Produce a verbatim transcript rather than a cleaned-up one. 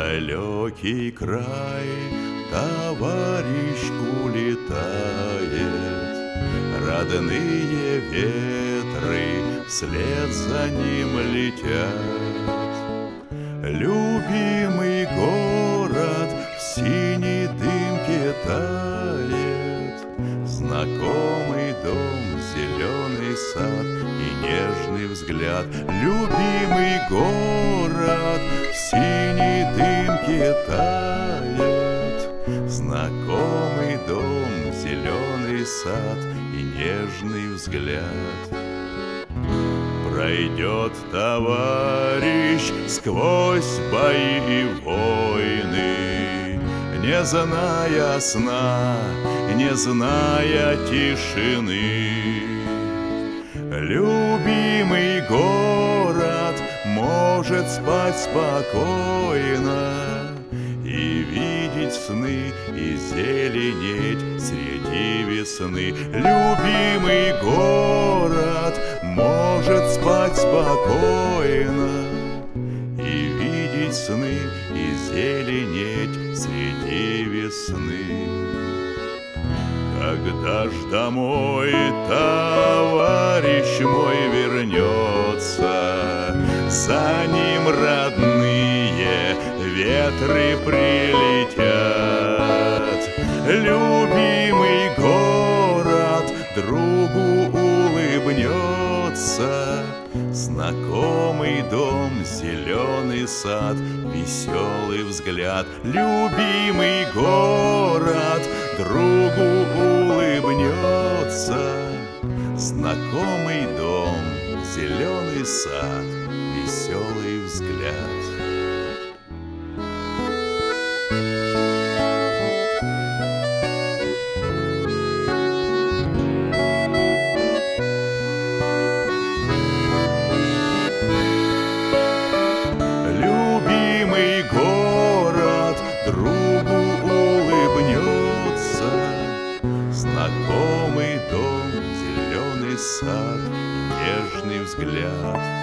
далекий край товарищ улетает, родные ветры вслед за ним летят. Любимый город в синей дымке тает, знакомый дом, зеленый сад и нежный взгляд. Любимый город в синей дымке тает, знакомый дом, зеленый сад и нежный взгляд. Пройдет товарищ сквозь бои и войны, не зная сна, не зная тишины. Любимый город может спать спокойно и видеть сны, и зеленеть среди весны. Любимый город может спать спокойно и видеть сны, и зеленеть среди весны. Когда ж домой товарищ мой вернется, за ним родные ветры прилетят. Любимый город другу улыбнется, знакомый дом, зеленый сад, веселый взгляд. Любимый город другу улыбнется, знакомый дом, зеленый сад, веселый взгляд. Любимый город другу улыбнется, знакомый дом, зеленый сад, нежный взгляд.